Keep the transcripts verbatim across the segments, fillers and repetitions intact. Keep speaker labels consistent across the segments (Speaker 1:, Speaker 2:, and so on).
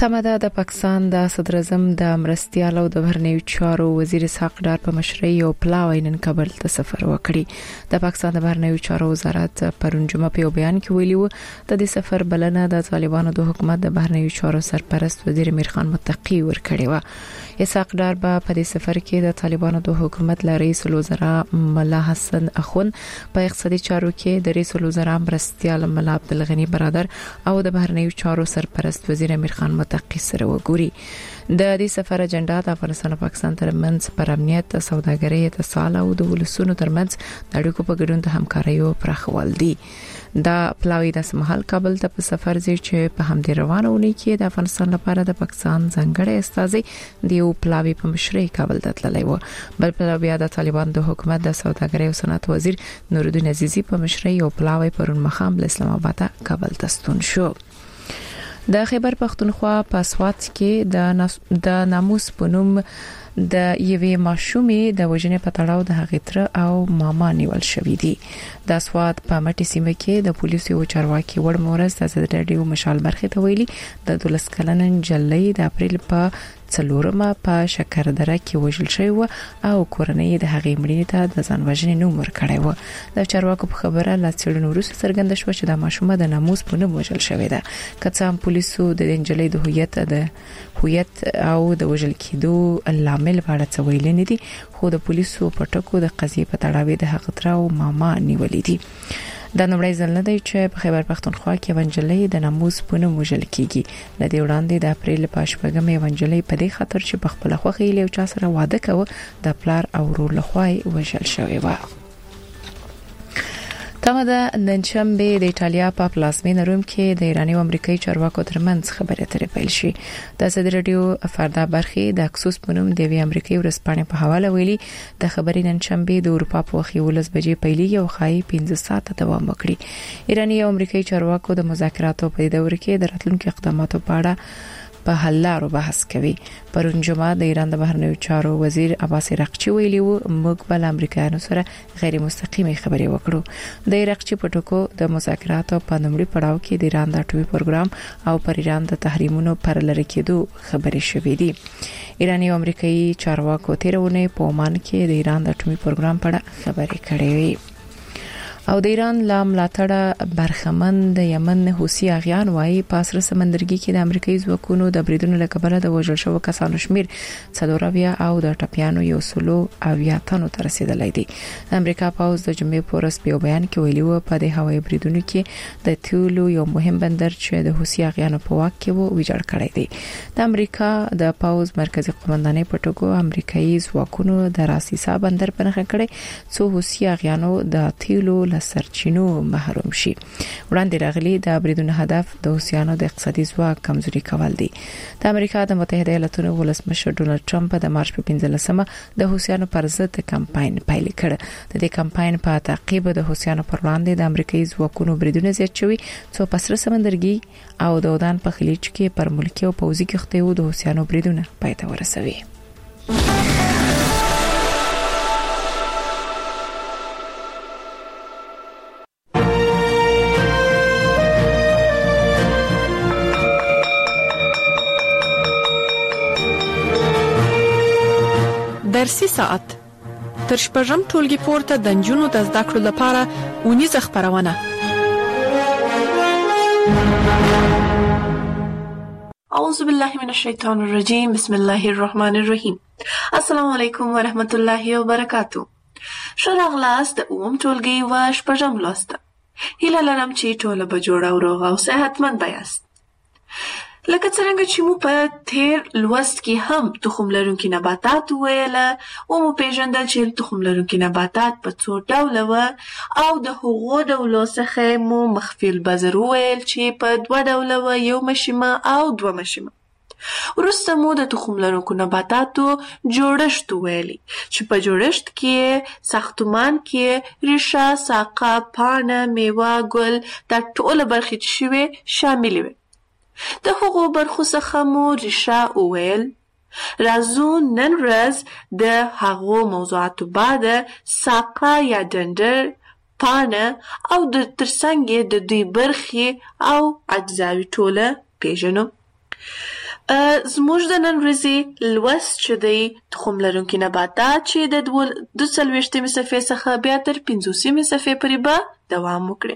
Speaker 1: تمه ده د پاکستان د صدر اعظم د مرستیال او د بهرنیو چارو وزیر اسحاق ډار په مشرۍ یو پلاوی نن کابل ته سفر وکړي. د پاکستان د بهرنیو چارو وزارت پرون جمعه په بیان کې ویلي و د دې سفر بلنه د طالبانو د حکومت د بهرنیو چارو سرپرست وزیر امیر خان متقی ورکړی و. اسحاق ډار به په دې سفر کې د طالبانو د حکومت ل رئیس الوزرا ملا حسن اخون په اقتصادي چارو کې د رئیس الوزرا مرستیال ملا عبدالغنی برادر او د بهرنیو چارو سرپرست وزیر امیر خان متقی سره وګوري. د دې سفر اجنډا د افغانستان او پاکستان ترمنځ پر امنیت، سوداګرۍ، اتصال او د ولسونو ترمنځ د اړیکو په ګډون د همکارۍ پراخول دي. دا پلاوی د سمحال کابل ته په سفر ځي چې په همدې روانونه کې د افغانستان لپاره د پاکستان ځانګړی استازي د یو پلاوی په مشرۍ کابل ته تللی و. بل پلاوی د طالبان د حکومت د سوداګرۍ او صنعت وزیر نورالدین عزیزی په مشرۍ یو پلاوی پرون مخام له اسلام آباد کابل ته ستون شو. د خیبر پختونخوا په سوات کې د د ناموس پونم د یوې ماشومې د وژنې په تړاو د هغې تر او ماما نیول شوې دي. د سوات په مټي سیمه کې د پولیسو چارواکي وړ مورز د زړه ډیو مشال برخه ته ویلي د دولس کلن جلۍ د اپریل په څلورمه په شکردره کې وژل شوی و او کورنۍ د هغې مړینې ته د ځان وژنې نوم ورکړی و. د چارواکو په خبره لا څېړنو وروسته څرګنده شوه چې د ماشومه د ناموس په نوم وژل شوې ده. که څه هم پولیسو د جلۍ د هویت د هویت او د وژل کېدو لامل په اړه څه ویلي نه دي، خو د پولیسو په ټکو د قضیې په تړاو د هغه تر او ماما نیولې دي. د نومړی ځل نه دی چې په خیبر پختونخوا کې ونجلې د ناموس په نوم وژل کیږي. لدې وړاندې د اپریل په شپږمې ونجلې په دې خاطر چې په خپل خوخي له چا سره واده کوي د پلار او ورور لخوا وژل شوی و. تمه ده نن شنبه د ایټالیا په پلازمینه روم کې د ایراني او امریکایي چارواکو ترمنځ خبرې اترې پیل شي. د ازادي رادیو فردا برخه د اکسوس پونم د وی امریکایي ورسپانې په حواله ویلي د خبرې نن شنبه د اروپا په وخت ولس بجې پیلېږي او خای پنځه ساعته دوام وکړي. ایراني او امریکایي چارواکو د مذاکراتو په دور کې د راتلونکو اقداماتو په اړه په حل لارو بحث کوي. پرون جمعه د ایران د بهرنیو چارو وزیر عباس عراقچي ویلي و موږ بل امریکایانو سره غیر مستقیمه خبرې وکړو. د عراقچي په ټکو د مذاکراتو په نومړي پړاو کې د ایران د اټومي پروګرام او پر ایران د تحریمونو پر لری کېدو خبرې شوې دي. ایراني او امریکایي چارواکو تیرونه په عمان کې د ایران د اټومي پروګرام په اړه خبرې کړې وي. او د ایران لا ملاتړه برخمن د یمن حوثي اغیان وایي په اسره سمندرګي کې د امریکایي ځواکونو د بریدونو لکبره د وژل شوو کسانو شمیر څلورویا او د ټپيانو یو سلو اویا تنو ته رسیدلی دی. امریکا پاوز د جمعې په ورځ په بیان کې ویلي و په د هوایي بریدونو کې د تیولو یو مهم بندر چې د حوثي اغیانو په واک کې وو ویجاړ کړی دی. د امریکا د پاوز مرکزی قومندانۍ په ټکو امریکایي ځواکونو د راسیسا بندر په نښه کړی څو حوثي اغیانو د تیولو سرچینو محروم شي. وړاندې راغلي د بریدونو هدف د حوثیانو د اقتصادي ځواک کمزوري کول دي. د امریکا د متحده ایالاتونو ولسمشر ډونالد ټرمپ د مارچ په پنځلسمه د حوثیانو پر ضد کمپاین پیل کړ. د دې کمپاین په تعقیب د حوثیانو پر وړاندې د امریکایي ځواکونو بریدونه زیات شوي څو په سره سمندرګي او د اودان په خلیج کې پر ملکی او پوځي کښتیو د حوثیانو بریدونه پای ته ورسوي.
Speaker 2: درسي ساعت تر شپږم ټولګي پورته د نجونو د زده کړو لپاره اونیزه خبرونه.
Speaker 3: اعوذ بالله من الشیطان الرجیم بسم الله الرحمن الرحیم. السلام علیکم ورحمت الله وبرکاتو. ښه راغلاست د اووم ټولګي و شپږم لوست. هیله لرم چې ټوله به جوړه او روغه او صحتمند یاست. لکه څنګه چې مو په تیر لوست کې هم تخم لرونکي نباتات ویل او مو پیژندل چې تخم لرونکي نباتات په څو ډوله و او د هغو ډولو څخه مو مخفي البذر ویل چې په دوه ډوله و، یو مشیمه او دوه مشیمه. وروسته مو د تخم لرونکو نباتاتو جوړښت ویلي چې په جوړښت کې ساختمان کې ریښه، ساقه، پاڼه، میوه، ګل دا ټول برخې چې شوي شامل وي. د هغو برخو څخه مو ریښه وویل. راځو نن ورځ د هغو موضوعاتو بعد ساقه یا ډنډر، پاڼه او د ترڅنګ د دوی برخې او اجزاوې ټوله پیژنو. زموږ د نن ورځې لوست چې دی تخم لرونکي نباتات چې د دوه څلوېښتمې صفحې څخه بیا تر پنځوسمې صفحې پورې به دوام وکړي.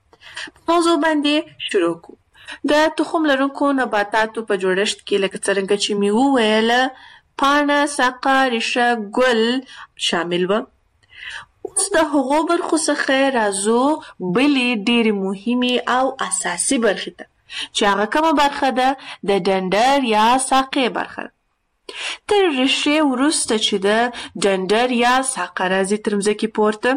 Speaker 3: په موضوع باندې شروع کړو. د تخم لرونکو نباتاتو په جوړښت کې لکه څرنګه چې مې وویله پاڼه، ساقه، ریښه، ګل شامل و. اوس د هغو برخو څخه راځو بلې ډېرې مهمې او اساسي برخې ته چې هغه کومه برخه ده د ډنډر یا ساقې برخه ده. تر ریښې وروسته چې د ډنډر یا ساقه راځي تر مځکې پورته،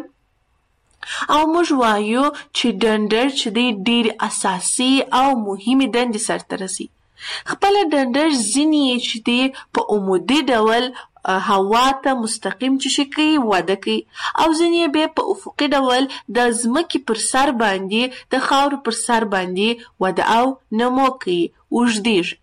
Speaker 3: او موږ وایو چې ډنډر چې دی ډېرې اساسي او مهمې دندې سرته رسي. خپله ډنډر ځینې یې چې دی په عمودي ډول هوا ته مستقیم چې شي کوي وده کوي، او ځینې یې بیا په افقي ډول د ځمکې پر سر باندې د خاورو پر سر باندې وده او نمو کوي، اوږدېږي.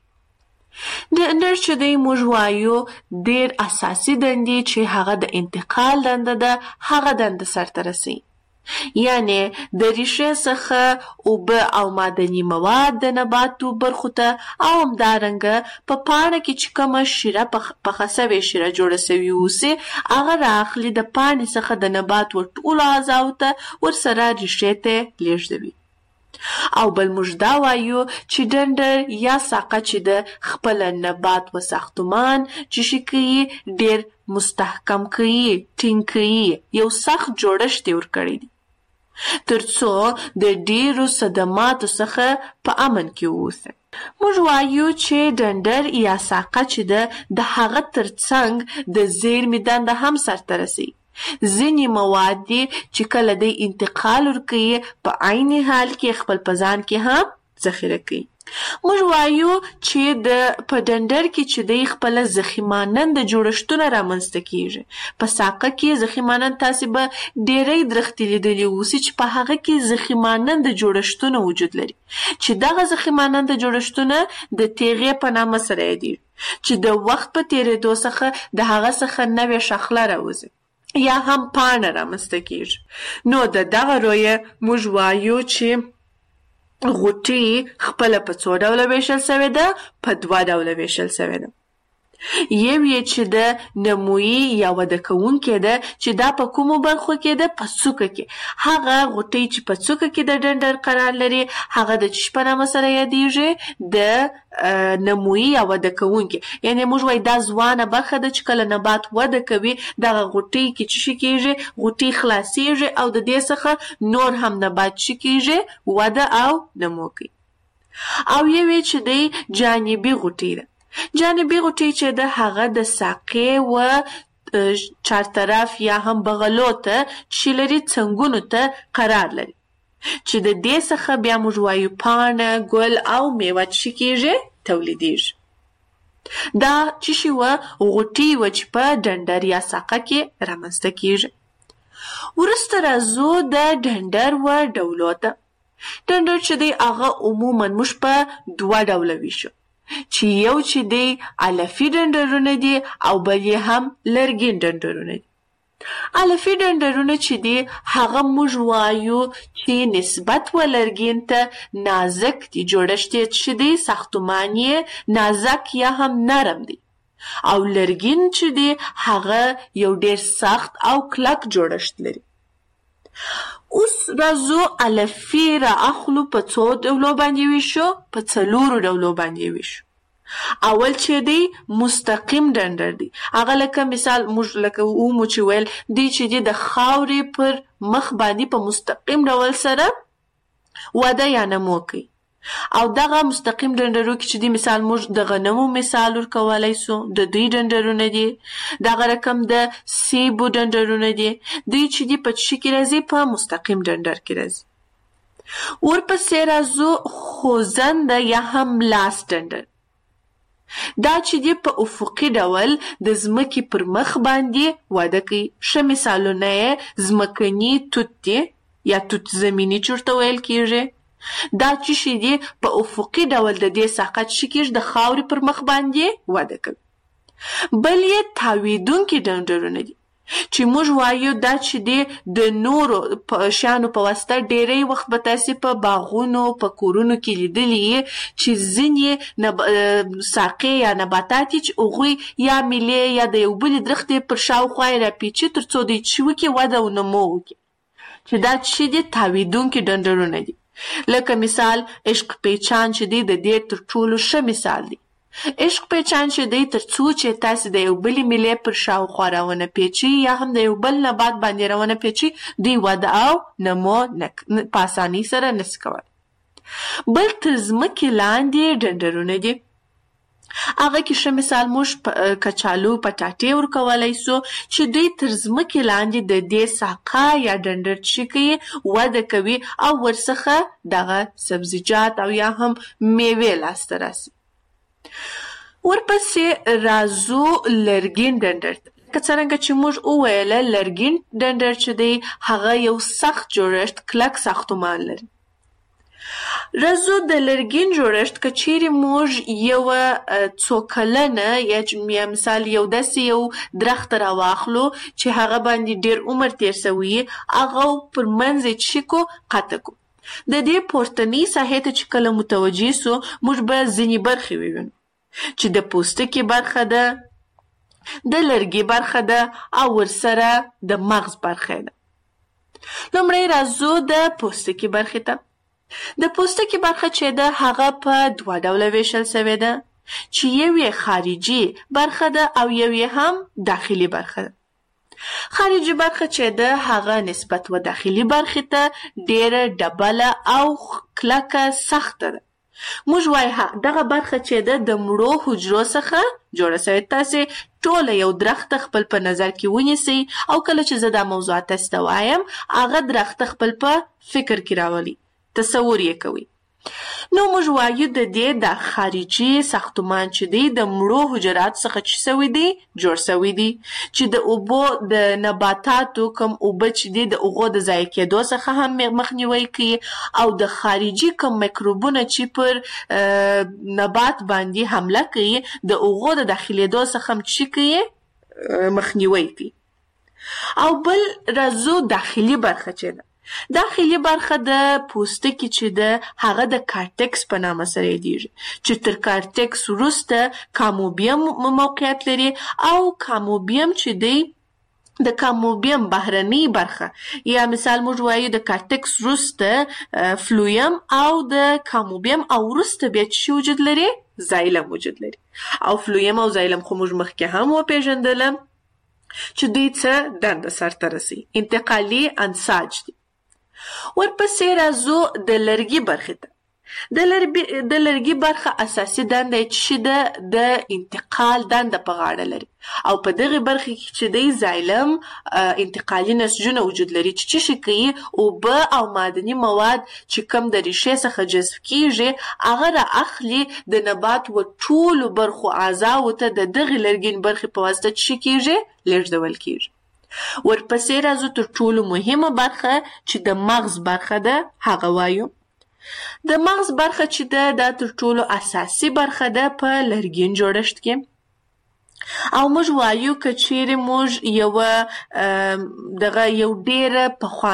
Speaker 3: ډنډر چې دی موږ وایو ډېر اساسي دندې چې هغه د انتقال دنده ده هغه دنده سرته رسوي. یعنی د ریښې څخه اوبه او معدني مواد د نباتو برخو ته او همدارنګه په پاڼه کې چې کومه شیره پخه سوې شیره جوړه سوې اوسي هغه رااخلي د پاڼې څخه د نبات ور ټولو اعضاو ته ورسره ریښې ته لیږدوي. او بل موږ دا وایو چې ډنډر یا ساقه چې د خپل نبات و ساختمان چې شي کوي ډېر مستحکم کوي، ټینګ کوي، یو سخت جوړښت یې ورکړی دی ترڅو د ډېرو صدماتو څخه په امن کې واوسي. موږ وایو چې ډنډر یا ساقه چې ده د هغه ترڅنګ د زیرمې دنده هم سرته رسي. ځینې مواد دي چې کله دی انتقال ورکوي په عین حال کې خپل په ځان کې هم ذخیره کوي. موږ وایو چې د په ډنډر کې چې دی خپله ضخیمانند جوړښتونه رامنځته کیږي. په ساقه کې ضخیمانند تاسې به ډېری درختې لیدلي اوسي چې په هغه کې ضخیمانند جوړښتونه وجود لري چې دغه ضخیمانند جوړښتونه د تیغې په نامه سره یادېږي چې د وخت په تېرېدو څخه د هغه څخه نوې شاخله راوځي یا هم پاڼه رامنځته کیږي. نو د دغه رویه موږ وایو چې غوټې خپله په څو ډوله ویشل سوې ده؟ په دوه ډوله ویشل سوې ده. یو یې چې د نمویي یا وده کوونکې ده چې دا په کومو برخو کې ده؟ په څوکه کې. هغه غوټۍ چې په څوکه کې د ډنډر قرار لري هغه د چی په نامه سره یادېږي؟ د نمویي یا وده کوونکې. یعنې موږ وایو دا ځوانه برخه ده چې کله نبات وده کوي دغه غوټۍ کې چې شي کېږي؟ غوټۍ خلاصېږي او د دې څخه نور هم نبات شي کېږي وده او نمو کوي. او یو یې چې دی جانبي غوټۍ ده. جانبي غوټۍ چې ده هغه د ساقې و چارطرف یا هم بغلو ته چې لري څنګونو ته قرار لري چې د دې څخه بیا موږ وایو پاڼه، ګل او میوه چې کېږي تولیدېږي. دا چې شي وه غوټۍ وه چې په ډنډر یا ساقه کې رامنځته کېږي. وروسته راځو د ډنډر و ډولو ته. ډنډر چې دی هغه عموما موږ په دوه ډوله ویشو چې یو چې دی علفي ډنډرونه دي او بل یې هم لرګین ډنډرونه دي. علفي ډنډرونه چې دی هغه موږ وایو چې نسبت و لرګین ته نازک دي، جوړښت یې چې دی ساختمان یې نازک یا هم نرم دی، او لرګین چې دی هغه یو ډېر سخت او کلک جوړښت لري. اوس راځو علفي را اخلو په څو ډولو باندې ویشو؟ په څلورو ډولو باندې ویشو. اول چې دی مستقیم ډنډر دی. هغه لکه مثال موږ لکه ومو چې ویل دی چې دی د خاورې پر مخ باندې په مستقیم ډول سره وده یا نمو کوي. او دغه مستقیم ډنډرو کې چې دی مثال موږ د غنمو مثال ورکولی سو، د دوی ډنډرونه دي. دغه رقم د سیبو ډنډرونه دي. دوی چې دی په چی کې راځي؟ په مستقیم ډنډر کې راځي. ورپسې راځو خوځنده یا هم لاس ډنډر. دا چې دی په افقي ډول د ځمکې پر مخ باندې وده کوي. ښه مثالونه یې ځمکني توت دی یا توت زمیني چې ورته ویل کېږي. دا چې شي دی په افقي ډول د دې ساقه چې کېږي د خاورې پر مخ باندې وده کوي. بل یې تاویدونکي ډنډرونه دي. چې موږ وایو دا چې دی د نورو شیانو په واسطه ډېری وخت به تاسې په باغونو په کورونو کې لیدلي چې ځینې ساقې یا نباتات چې هغوی یا میلې یا د یو بلې درختې پر شاوخوا یې راپیچي تر څو دوی چې وکړي وده او نمو وکړي چې دا چې دي تاویدونکي ډنډرونه دي. لکه مثال عشق پیچان چې دی د دې تر ټولو ښه مثال دی. عشق پیچان چې دی تر څو چې تاسې د یو بلې میلې پر شاوخوا راونه پیچي یا هم د یو بل نبات باندې راونه پیچي دوی وده او نمو په اسانۍ سره نشي کولی. بل تر ځمکې لاندې ډنډرونه دي. هغه کې ښه مثال موږ کچالو پټاټې ورکولی سو چې دوی تر ځمکې لاندې د دې ساقه یا ډنډر چې کوي وده کوي او ورڅخه دغه سبزیجات او یا هم میوې لاسته راسي. ورپسې راځو لرګین ډنډر ته. که څرنګه چې موږ وویله لرګین ډنډر چې دی هغه یو سخت جوړښت کلک ساختمان لري. راځو د لرګین جوړښت که چیرې موږ یوه څو کلنه یا مثال یو داسې یو درخت راواخلو چې هغه باندې ډېر عمر تیر سوی هغه پر منځ یې چې کو قطع کو. د دې پورتنۍ ساحې ته چې کله متوجه سو موږ به ځینې برخې ووینو چې د پوستکي برخه ده د لرګي برخه ده او ورسره د مغز برخه ده. لومړی راځو د پوستکي برخې ته. د پوستکي برخه چې ده هغه په دوه ډوله ویشل سوې ده چې یو یې خارجي برخه ده او یو یې هم داخلي برخه ده. خارجي برخه چې ده هغه نسبت و داخلي برخې ته ډېره ډبله او کلکه سخته ده. موږ وایو دغه برخه چې ده د مړو حجرو څخه جوړه سوې. تاسې ټوله یو درخت خپل په نظر کې ونیسئ او کله چې زه دا موضوعات تاسې ته وایم هغه درخت خپل په فکر کې راولي، تصور یې کوئ. نو موږ وایو د دې د خارجي ساختمان چې دی د مړو حجرات څخه چې سوی دی جوړ سوی دی چې د اوبو د نباتاتو کوم اوبه چې دی د هغو د ضایع کېدو څخه هم مخنیوی کوي او د خارجي کوم میکروبونه چې پر نبات باندې حمله کوي د هغو د داخلېدو څخه هم چې کوي مخنیوی کوي. او بل راځو داخلي برخه چې ده. داخلي برخه د پوستکي چې ده هغه د کارټکس په نامه سره یادیږي چې تر کارټکس وروسته کاموبیم موقعیت لري او کاموبیم چې دی د کاموبیم بهرنۍ برخه یا مثال موږ وایو د کارټکس وروسته فلویم او د کاموبیم او وروسته بیا چې وجود لري زایلم وجود لري. او فلویم او زایلم خو موږ مخکې هم وپېژندله چې دوی څه دنده سرته رسي، انتقالي انساج دي. ورپسې راځو د لرګي برخې ته. د لرګي برخه اساسي دنده چې ده د انتقال دنده په غاړه لري او په دغه برخه کې چې دی زایلم انتقالي نسجونه وجود لري چې څه کوي اوبه او معدني مواد چې کم د ریښې څخه جذب کیږي هغه را اخلي د نبات و ټولو برخو اعضاو ته د دغه لرګین برخې په واسطه چې کیږي لیږدول کیږي. ورپسې راځو تر ټولو مهمه برخه چې د مغز برخه ده هغه وایو. د مغز برخه چې ده دا تر ټولو اساسي برخه ده په لرګین جوړښت کې او موږ وایو که چیرې موږ یوه دغه یو ډېره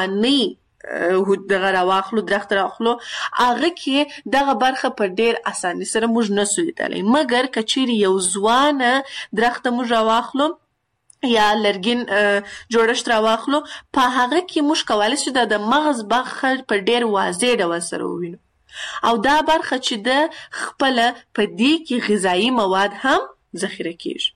Speaker 3: پخوانۍ دغه راواخلو درخت راواخلو هغه کې دغه برخه په ډېر اسانۍ سره موږ نسو لیدلی مګر که چیرې یو ځوانه درخت موږ راواخلو یا لرګین جوړښت راواخلو په هغه کې موږ کولی شو دا د مغز برخه په ډېر واضح ډول سره ووینو او دا برخه چې ده خپله په دې کې غذایي مواد هم ذخیره کیږي.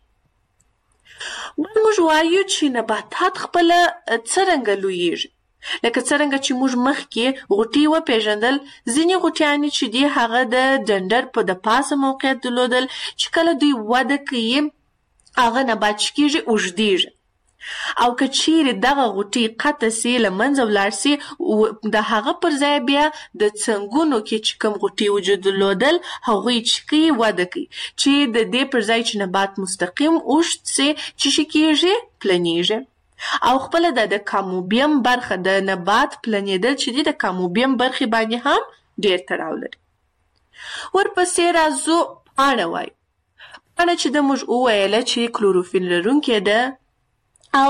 Speaker 3: بل موږ وایو چې نباتات خپله څرنګه لویږي. لکه څرنګه چې موږ مخکې غوټۍ وپېژندل ځینې غوټیانې چې دي هغه د ډنډر په د پاسه موقعیت درلودل چې کله دوی وده کوي هغه نبات چې کیږي اوږدیږي او که چیرې دغه غوټۍ قطع سي له منځه ولاړ سي د هغه پر ځای بیا د څنګونو کې چې کوم غوټۍ وجود درلودل هغوی چې کوي وده کوي چې د دې پر ځای چې نبات مستقیم اوږد سي چې څه کیږي پلنیږي او خپله د کاموبیم برخه د نبات پلنېدل چې دي د کاموبیم برخې باندې هم ډېر تړاو لري. ورپسې راځو پاڼه وایو. پاڼه چې د موږ وویله چې کلوروفیل لرونکې ده